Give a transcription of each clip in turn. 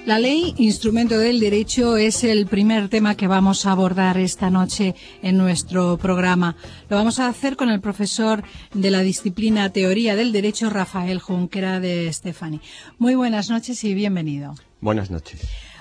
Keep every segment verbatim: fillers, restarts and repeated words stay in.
La ley, instrumento del derecho, es el primer tema que vamos a abordar esta noche en nuestro programa. Lo vamos a hacer con el profesor de la disciplina Teoría del Derecho, Rafael Junquera de Stefani. Muy buenas noches y bienvenido. Buenas noches.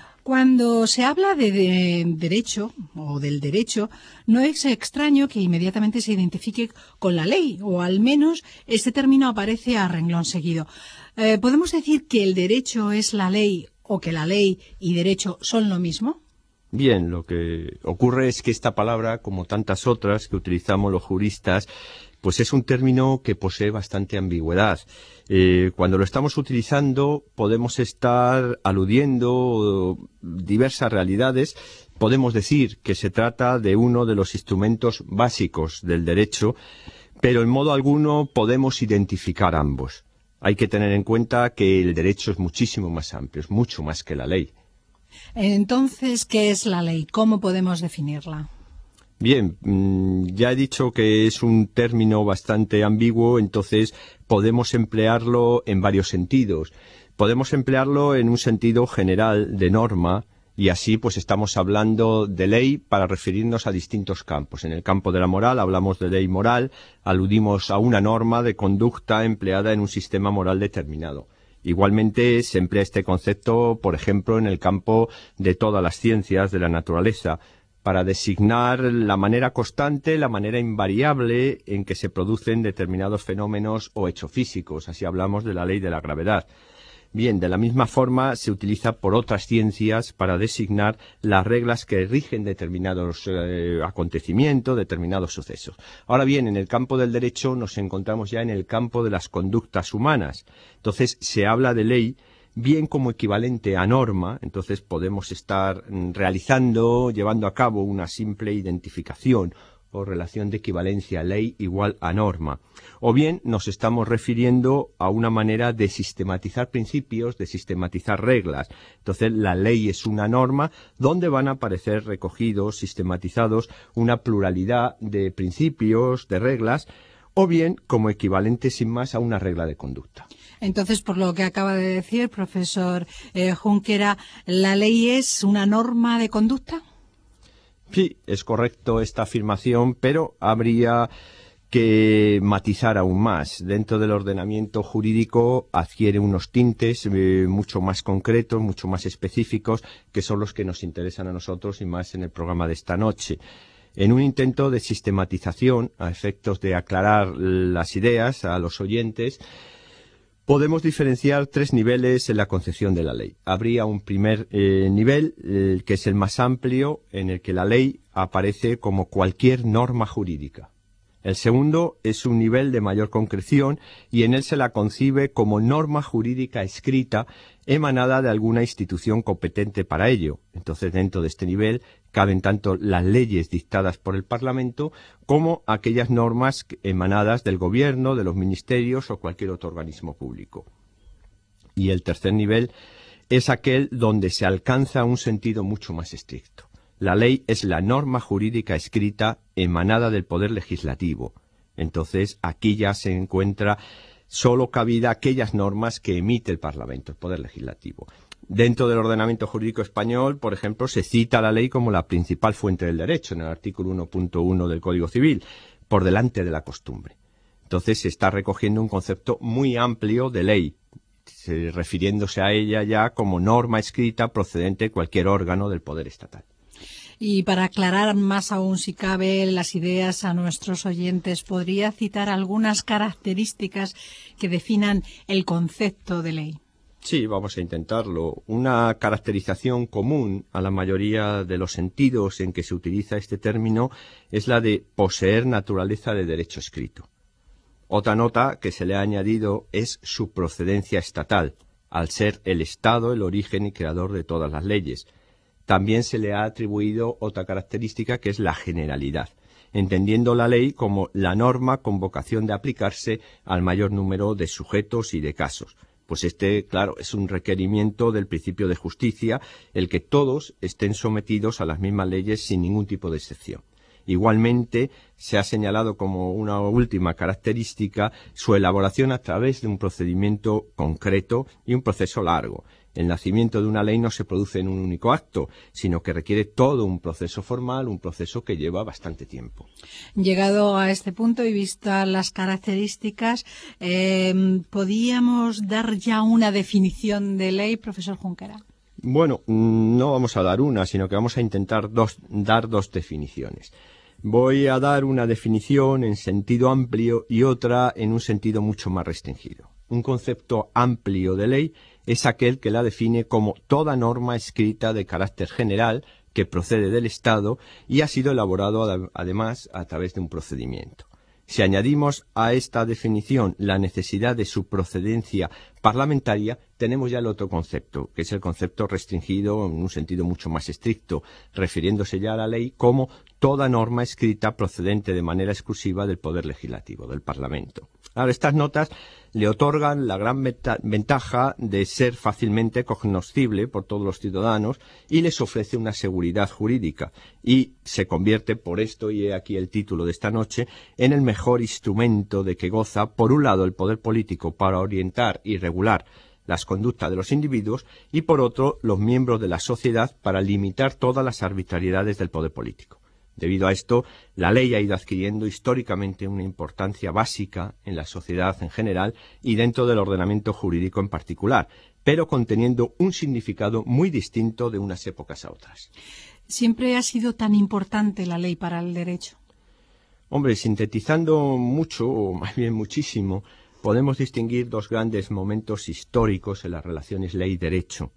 Cuando se habla de, de derecho o del derecho, no es extraño que inmediatamente se identifique con la ley, o al menos este término aparece a renglón seguido. Eh, ¿Podemos decir que el derecho es la ley o que la ley y derecho son lo mismo? Bien, lo que ocurre es que esta palabra, como tantas otras que utilizamos los juristas, pues es un término que posee bastante ambigüedad. Eh, cuando lo estamos utilizando podemos estar aludiendo diversas realidades. Podemos decir que se trata de uno de los instrumentos básicos del derecho, pero en modo alguno podemos identificar ambos. Hay que tener en cuenta que el derecho es muchísimo más amplio, es mucho más que la ley. Entonces, ¿qué es la ley? ¿Cómo podemos definirla? Bien, ya he dicho que es un término bastante ambiguo, entonces podemos emplearlo en varios sentidos. Podemos emplearlo en un sentido general de norma, y así pues estamos hablando de ley para referirnos a distintos campos. En el campo de la moral hablamos de ley moral, aludimos a una norma de conducta empleada en un sistema moral determinado. Igualmente se emplea este concepto, por ejemplo, en el campo de todas las ciencias de la naturaleza, para designar la manera constante, la manera invariable en que se producen determinados fenómenos o hechos físicos. Así hablamos de la ley de la gravedad. Bien, de la misma forma se utiliza por otras ciencias para designar las reglas que rigen determinados eh, acontecimientos, determinados sucesos. Ahora bien, en el campo del derecho nos encontramos ya en el campo de las conductas humanas. Entonces se habla de ley bien como equivalente a norma, entonces podemos estar realizando, llevando a cabo una simple identificación o relación de equivalencia, ley igual a norma. O bien nos estamos refiriendo a una manera de sistematizar principios, de sistematizar reglas. Entonces la ley es una norma donde van a aparecer recogidos, sistematizados, una pluralidad de principios, de reglas, o bien como equivalente sin más a una regla de conducta. Entonces, por lo que acaba de decir, profesor eh, Junquera, ¿la ley es una norma de conducta? Sí, es correcto esta afirmación, pero habría que matizar aún más. Dentro del ordenamiento jurídico adquiere unos tintes eh, mucho más concretos, mucho más específicos, que son los que nos interesan a nosotros y más en el programa de esta noche. En un intento de sistematización, a efectos de aclarar las ideas a los oyentes, podemos diferenciar tres niveles en la concepción de la ley. Habría un primer eh, nivel, eh, que es el más amplio, en el que la ley aparece como cualquier norma jurídica. El segundo es un nivel de mayor concreción y en él se la concibe como norma jurídica escrita emanada de alguna institución competente para ello. Entonces, dentro de este nivel caben tanto las leyes dictadas por el Parlamento como aquellas normas emanadas del Gobierno, de los ministerios o cualquier otro organismo público. Y el tercer nivel es aquel donde se alcanza un sentido mucho más estricto. La ley es la norma jurídica escrita emanada del Poder Legislativo. Entonces, aquí ya se encuentra solo cabida aquellas normas que emite el Parlamento, el Poder Legislativo. Dentro del ordenamiento jurídico español, por ejemplo, se cita la ley como la principal fuente del derecho, en el artículo uno punto uno del Código Civil, por delante de la costumbre. Entonces, se está recogiendo un concepto muy amplio de ley, refiriéndose a ella ya como norma escrita procedente de cualquier órgano del poder estatal. Y para aclarar más aún, si cabe, las ideas a nuestros oyentes, ¿podría citar algunas características que definan el concepto de ley? Sí, vamos a intentarlo. Una caracterización común a la mayoría de los sentidos en que se utiliza este término es la de poseer naturaleza de derecho escrito. Otra nota que se le ha añadido es su procedencia estatal, al ser el Estado el origen y creador de todas las leyes. También se le ha atribuido otra característica que es la generalidad, entendiendo la ley como la norma con vocación de aplicarse al mayor número de sujetos y de casos. Pues este, claro, es un requerimiento del principio de justicia, el que todos estén sometidos a las mismas leyes sin ningún tipo de excepción. Igualmente, se ha señalado como una última característica su elaboración a través de un procedimiento concreto y un proceso largo. El nacimiento de una ley no se produce en un único acto, sino que requiere todo un proceso formal, un proceso que lleva bastante tiempo. Llegado a este punto y vistas las características, eh, ¿podíamos dar ya una definición de ley, profesor Junquera? Bueno, no vamos a dar una, sino que vamos a intentar dos, dar dos definiciones. Voy a dar una definición en sentido amplio y otra en un sentido mucho más restringido. Un concepto amplio de ley es aquel que la define como toda norma escrita de carácter general que procede del Estado y ha sido elaborado además a través de un procedimiento. Si añadimos a esta definición la necesidad de su procedencia parlamentaria, tenemos ya el otro concepto, que es el concepto restringido en un sentido mucho más estricto, refiriéndose ya a la ley como toda norma escrita procedente de manera exclusiva del Poder Legislativo, del Parlamento. Ahora, estas notas le otorgan la gran ventaja de ser fácilmente cognoscible por todos los ciudadanos y les ofrece una seguridad jurídica y se convierte, por esto, y he aquí el título de esta noche, en el mejor instrumento de que goza, por un lado, el poder político para orientar y regular las conductas de los individuos y, por otro, los miembros de la sociedad para limitar todas las arbitrariedades del poder político. Debido a esto, la ley ha ido adquiriendo históricamente una importancia básica en la sociedad en general y dentro del ordenamiento jurídico en particular, pero conteniendo un significado muy distinto de unas épocas a otras. ¿Siempre ha sido tan importante la ley para el derecho? Hombre, sintetizando mucho, o más bien muchísimo, podemos distinguir dos grandes momentos históricos en las relaciones ley-derecho.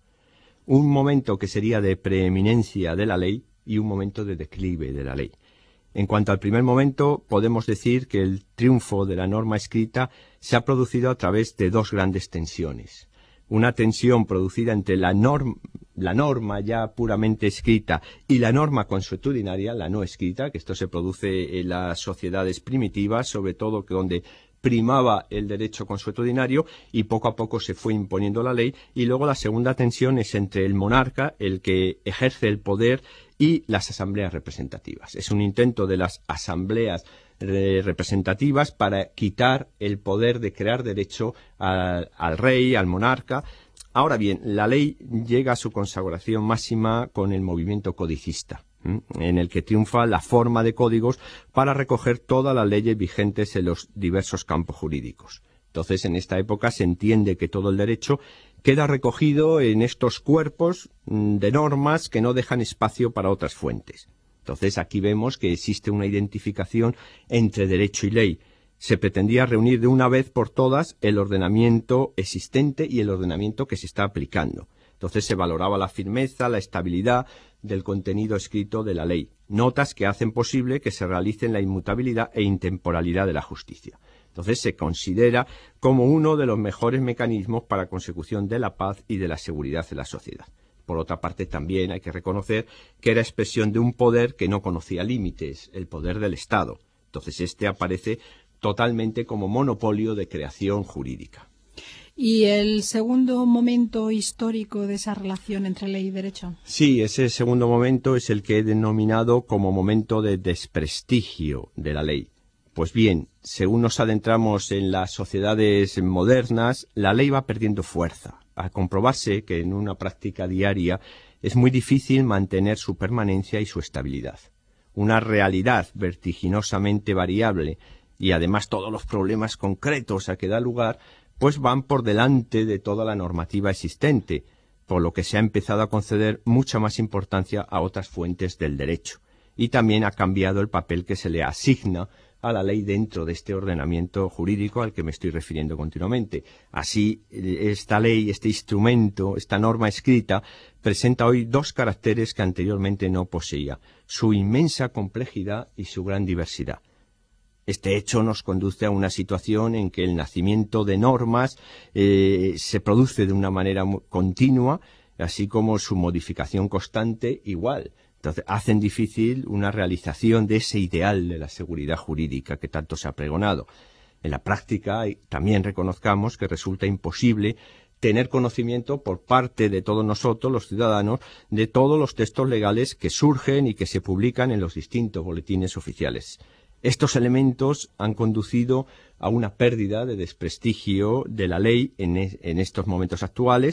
Un momento que sería de preeminencia de la ley y un momento de declive de la ley. En cuanto al primer momento, podemos decir que el triunfo de la norma escrita se ha producido a través de dos grandes tensiones. Una tensión producida entre la, norm, la norma ya puramente escrita y la norma consuetudinaria, la no escrita, que esto se produce en las sociedades primitivas, sobre todo que donde primaba el derecho consuetudinario y poco a poco se fue imponiendo la ley. Y luego la segunda tensión es entre el monarca, el que ejerce el poder, y las asambleas representativas. Es un intento de las asambleas eh, representativas para quitar el poder de crear derecho al, al rey, al monarca. Ahora bien, la ley llega a su consagración máxima con el movimiento codicista, ¿m? en el que triunfa la forma de códigos para recoger todas las leyes vigentes en los diversos campos jurídicos. Entonces, en esta época se entiende que todo el derecho queda recogido en estos cuerpos de normas que no dejan espacio para otras fuentes. Entonces, aquí vemos que existe una identificación entre derecho y ley. Se pretendía reunir de una vez por todas el ordenamiento existente y el ordenamiento que se está aplicando. Entonces, se valoraba la firmeza, la estabilidad del contenido escrito de la ley. Notas que hacen posible que se realicen la inmutabilidad e intemporalidad de la justicia. Entonces se considera como uno de los mejores mecanismos para la consecución de la paz y de la seguridad en la sociedad. Por otra parte, también hay que reconocer que era expresión de un poder que no conocía límites, el poder del Estado. Entonces este aparece totalmente como monopolio de creación jurídica. ¿Y el segundo momento histórico de esa relación entre ley y derecho? Sí, ese segundo momento es el que he denominado como momento de desprestigio de la ley. Pues bien, según nos adentramos en las sociedades modernas, la ley va perdiendo fuerza, al comprobarse que en una práctica diaria es muy difícil mantener su permanencia y su estabilidad. Una realidad vertiginosamente variable y además todos los problemas concretos a que da lugar, pues van por delante de toda la normativa existente, por lo que se ha empezado a conceder mucha más importancia a otras fuentes del derecho. Y también ha cambiado el papel que se le asigna a la ley dentro de este ordenamiento jurídico al que me estoy refiriendo continuamente. Así, esta ley, este instrumento, esta norma escrita, presenta hoy dos caracteres que anteriormente no poseía: su inmensa complejidad y su gran diversidad. Este hecho nos conduce a una situación en que el nacimiento de normas eh, se produce de una manera continua, así como su modificación constante igual. Entonces, hacen difícil una realización de ese ideal de la seguridad jurídica que tanto se ha pregonado. En la práctica, también reconozcamos que resulta imposible tener conocimiento por parte de todos nosotros, los ciudadanos, de todos los textos legales que surgen y que se publican en los distintos boletines oficiales. Estos elementos han conducido a una pérdida de desprestigio de la ley en, es, en estos momentos actuales,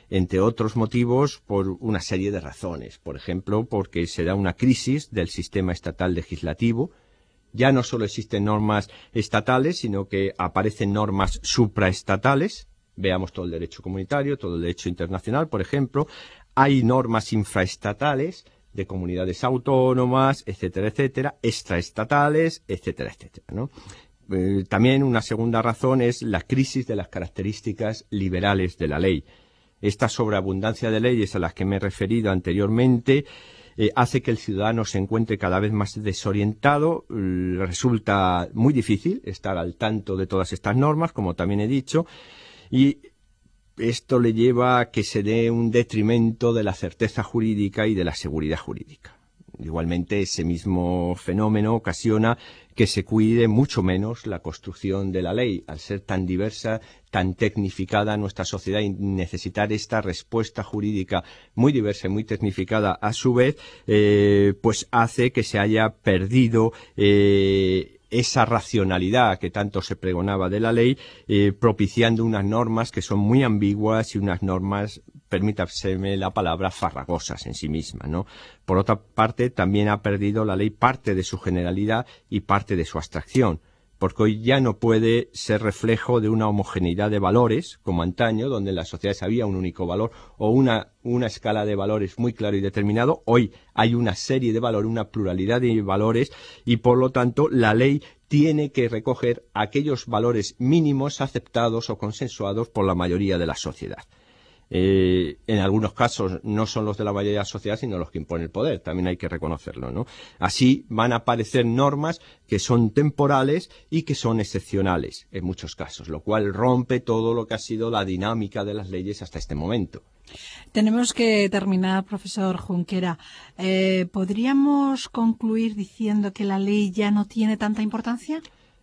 entre otros motivos por una serie de razones. Por ejemplo, porque se da una crisis del sistema estatal legislativo. Ya no solo existen normas estatales, sino que aparecen normas supraestatales. Veamos todo el derecho comunitario, todo el derecho internacional, por ejemplo. Hay normas infraestatales de comunidades autónomas, etcétera, etcétera, extraestatales, etcétera, etcétera, ¿no? Eh, también una segunda razón es la crisis de las características liberales de la ley. Esta sobreabundancia de leyes a las que me he referido anteriormente eh, hace que el ciudadano se encuentre cada vez más desorientado. Eh, resulta muy difícil estar al tanto de todas estas normas, como también he dicho, y esto le lleva a que se dé un detrimento de la certeza jurídica y de la seguridad jurídica. Igualmente, ese mismo fenómeno ocasiona que se cuide mucho menos la construcción de la ley, al ser tan diversa, tan tecnificada nuestra sociedad y necesitar esta respuesta jurídica muy diversa y muy tecnificada a su vez, eh, pues hace que se haya perdido eh, esa racionalidad que tanto se pregonaba de la ley, eh, propiciando unas normas que son muy ambiguas y unas normas, permítaseme la palabra, farragosas en sí mismas, ¿no? Por otra parte, también ha perdido la ley parte de su generalidad y parte de su abstracción, porque hoy ya no puede ser reflejo de una homogeneidad de valores, como antaño, donde en las sociedades había un único valor o una, una escala de valores muy claro y determinado. Hoy hay una serie de valores, una pluralidad de valores, y por lo tanto la ley tiene que recoger aquellos valores mínimos aceptados o consensuados por la mayoría de la sociedad. Eh, en algunos casos no son los de la mayoría de la sociedad, sino los que impone el poder, también hay que reconocerlo, ¿no? Así van a aparecer normas que son temporales y que son excepcionales en muchos casos, lo cual rompe todo lo que ha sido la dinámica de las leyes hasta este momento. Tenemos que terminar, profesor Junquera. Eh, ¿Podríamos concluir diciendo que la ley ya no tiene tanta importancia?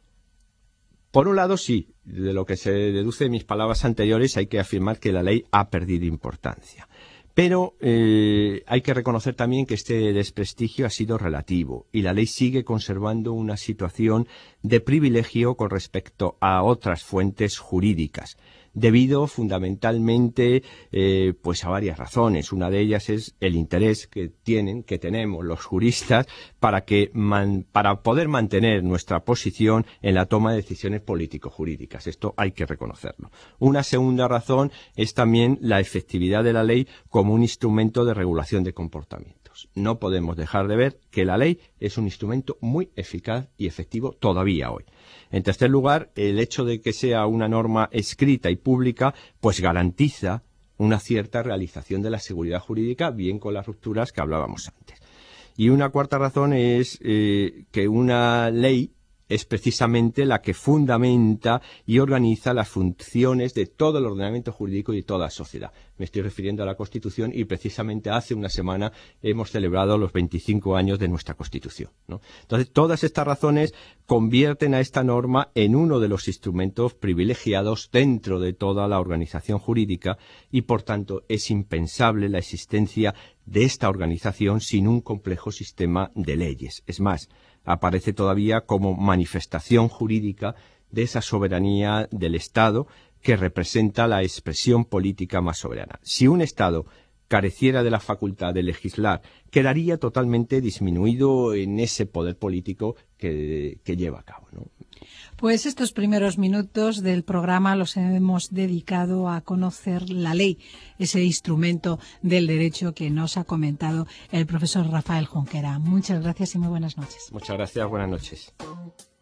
Por un lado, sí. De lo que se deduce de mis palabras anteriores, hay que afirmar que la ley ha perdido importancia. Pero eh, hay que reconocer también que este desprestigio ha sido relativo y la ley sigue conservando una situación de privilegio con respecto a otras fuentes jurídicas, debido fundamentalmente eh, pues a varias razones. Una de ellas es el interés que tienen, que tenemos los juristas para que man, para poder mantener nuestra posición en la toma de decisiones político-jurídicas. Esto hay que reconocerlo. Una segunda razón es también la efectividad de la ley como un instrumento de regulación de comportamientos. No podemos dejar de ver que la ley es un instrumento muy eficaz y efectivo todavía hoy. En tercer lugar, el hecho de que sea una norma escrita y pública, pues garantiza una cierta realización de la seguridad jurídica, bien con las rupturas que hablábamos antes. Y una cuarta razón es eh, que una ley es precisamente la que fundamenta y organiza las funciones de todo el ordenamiento jurídico y de toda la sociedad. Me estoy refiriendo a la Constitución y precisamente hace una semana hemos celebrado los veinticinco años de nuestra Constitución, ¿no? Entonces, todas estas razones convierten a esta norma en uno de los instrumentos privilegiados dentro de toda la organización jurídica y, por tanto, es impensable la existencia de esta organización sin un complejo sistema de leyes. Es más, aparece todavía como manifestación jurídica de esa soberanía del Estado que representa la expresión política más soberana. Si un Estado careciera de la facultad de legislar, quedaría totalmente disminuido en ese poder político que, que lleva a cabo, ¿no? Pues estos primeros minutos del programa los hemos dedicado a conocer la ley, ese instrumento del derecho que nos ha comentado el profesor Rafael Junquera. Muchas gracias y muy buenas noches. Muchas gracias, buenas noches.